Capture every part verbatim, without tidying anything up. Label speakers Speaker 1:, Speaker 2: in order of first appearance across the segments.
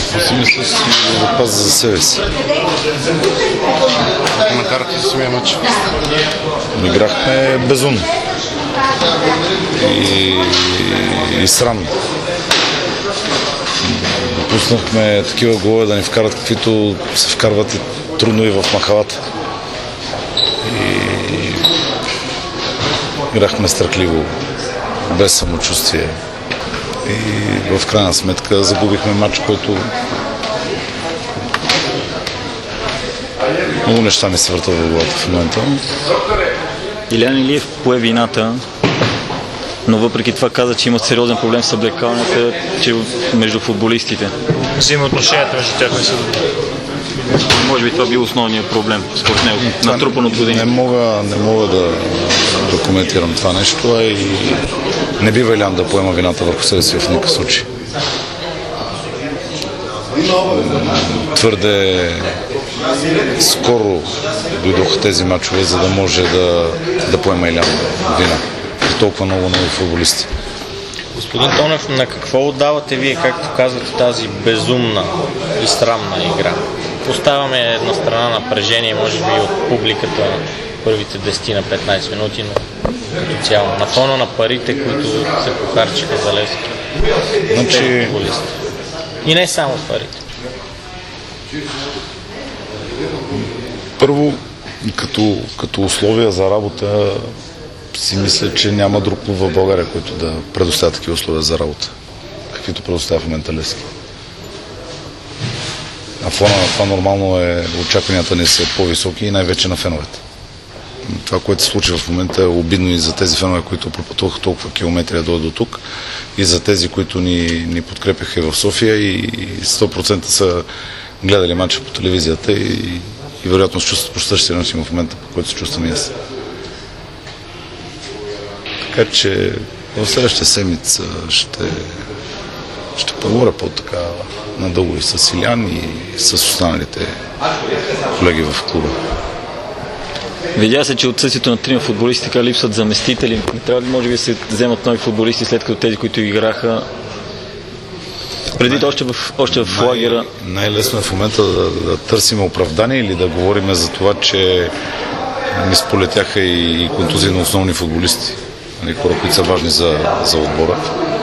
Speaker 1: Какво си мислиш да запази за себе си?
Speaker 2: Коментарът ти за самия матч?
Speaker 1: Играхме безумно. И, и срамно. Допуснахме такива голове да ни вкарат, каквито се вкарват и трудно и в махалата. И играхме страхливо, без самочувствие. И в крайна сметка загубихме матч, който много неща ми се въртат в главата в момента.
Speaker 3: Илиян Илиев пое вината, но въпреки това каза, че имат сериозен проблем с облекалнята, че между футболистите.
Speaker 4: Взаимоотношенията между тях не са добри.
Speaker 3: Може би това бил основният проблем, според него, натрупан от години.
Speaker 1: Не мога, не мога да, да коментирам това нещо, а и не бива Илян да поема вината върху себе си в никакъв случай. Твърде скоро дойдоха тези мачове, за да може да, да поема Илян вина. Толкова много нови футболисти.
Speaker 5: Господин Тонев, на какво отдавате вие, както казвате, тази безумна и срамна игра? Поставяме на страна напрежение, може би от публиката на първите десет на петнайсет минути, но като цяло. На фона на парите, които се похарчиха за Левски.
Speaker 1: Значи...
Speaker 5: И не само парите.
Speaker 1: Първо, като, като условия за работа, си мисля, че няма друг клуб в България, който да предоставя такива условия за работа, каквито предоставя в момента Левски. На фона на това нормално е, очакванията ни са по-високи и най-вече на феновете. Това, което се случи в момента, е обидно и за тези фенове, които пропътуваха толкова километри да дойдат до тук, и за тези, които ни, ни подкрепяха в София и сто процента са гледали матча по телевизията и, и вероятно се чувстват по същия начин в момента, по който се чувствам и аз. Така че в следващата седмица ще, ще поговоря по-така надълго и с Илян и с останалите колеги в клуба.
Speaker 3: Видя се, че отсъствието на трима футболисти така липсват заместители. Не трябва ли може би да се вземат нови футболисти, след като тези, които играха преди още в, още в
Speaker 1: Най-
Speaker 3: лагера?
Speaker 1: Най-лесно е в момента да, да търсим оправдание или да говорим за това, че ни сполетяха и, и контузии на основни футболисти. Хора, които са важни за, за отбора.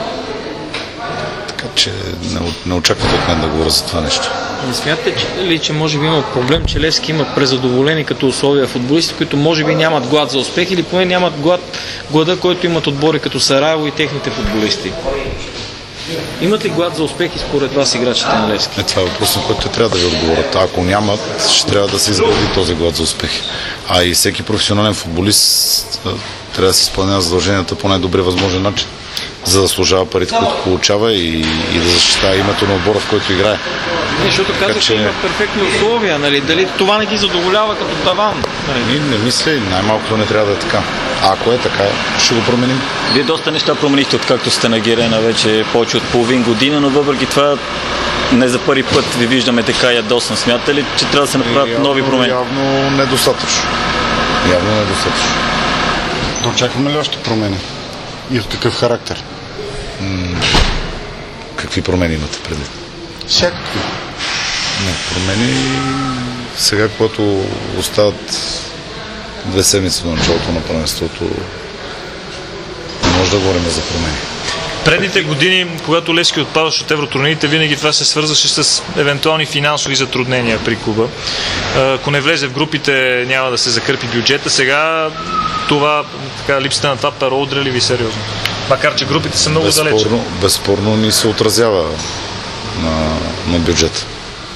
Speaker 1: Така че не, не очаквате от мен да говоря за това нещо.
Speaker 5: Не смятате ли, че може би има проблем, че Левски има презадоволени като условия футболисти, които може би нямат глад за успех или поне нямат глад, глада, който имат отбори като Сараево и техните футболисти? Имат ли глад за успех и според вас играчите на Левски?
Speaker 1: Е, това е въпрос, на който трябва да ви отговорят. Ако нямат, ще трябва да се изгради този глад за успех. А и всеки професионален футболист трябва да се изпълнява задълженията по най-добрия възможен начин, за да служава парите, които получава и, и да защитава името на отбора, в който играе.
Speaker 5: Не, защото казах, че има перфектни условия, нали? Дали това не ги задоволява като таван?
Speaker 1: Нали? Не, не мисля, най-малкото не трябва да е така. А ако е така, ще го променим.
Speaker 3: Вие доста неща променихте, откакто сте на Герена вече повече от половин година, но въпреки това не за първи път ви виждаме така ядосно. Смятате ли, че трябва да се направят
Speaker 1: явно,
Speaker 3: нови промени?
Speaker 1: Явно недостатъчно. Явно недостатъчно.
Speaker 2: Да очакваме ли още промени? И от какъв характер?
Speaker 1: М- какви промени имате предвид?
Speaker 2: Всякакви.
Speaker 1: Не, промени сега, когато остават две седмици до началото на първенството, не може да говорим за промени.
Speaker 4: Предните години, когато Левски отпадаше от евротурнирите, винаги това се свързваше с евентуални финансови затруднения при клуба. Ако не влезе в групите, няма да се закърпи бюджета. Сега това, така, липсата на това перо удря ли ви сериозно? Макар че групите са много
Speaker 1: безспорно,
Speaker 4: далече.
Speaker 1: Безспорно ни се отразява на, на бюджета.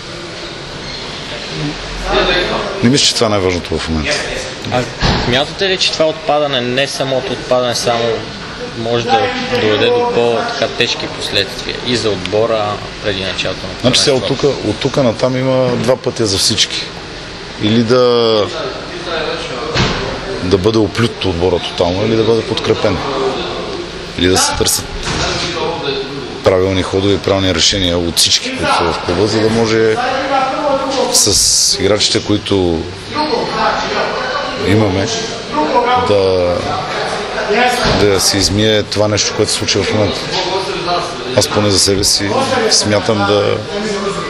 Speaker 1: Не мисля, че това е най-важното в момента.
Speaker 5: А смятате ли, че това отпадане, не самото отпадане, само може да доведе до по-тежки последствия и за отбора преди началото на
Speaker 1: Значи сега от тук, от тук натам има два пътя за всички. Или да да бъде оплют отбора тотално, или да бъде подкрепен. Или да се търсят правилни ходове и правилни решения от всички, които са в клуба, за да може с играчите, които имаме, да да се измие това нещо, което се случи в момента. Аз поне за себе си смятам да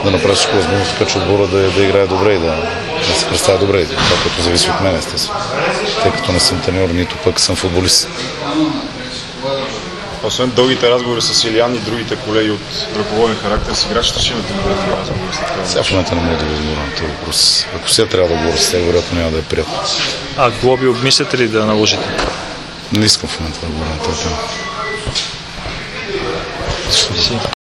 Speaker 1: да направя всичко възможно, така че отбора да, да играе добре и да, да се представя добре. Това, което зависи от мен, естествено. Тъй като не съм треньор, нито пък съм футболист.
Speaker 6: Освен дългите разговори с Илиян и другите колеги от ръководен характер с играчите, ще имате приятели разговори след това?
Speaker 1: Сега в момента не мога да ви отговоря на този въпрос. Ако сега трябва да говоря с тях, вероятно няма да е приятно.
Speaker 4: А глоби обмисляте ли да наложите?
Speaker 1: Не искам в момента да говоря на този тема.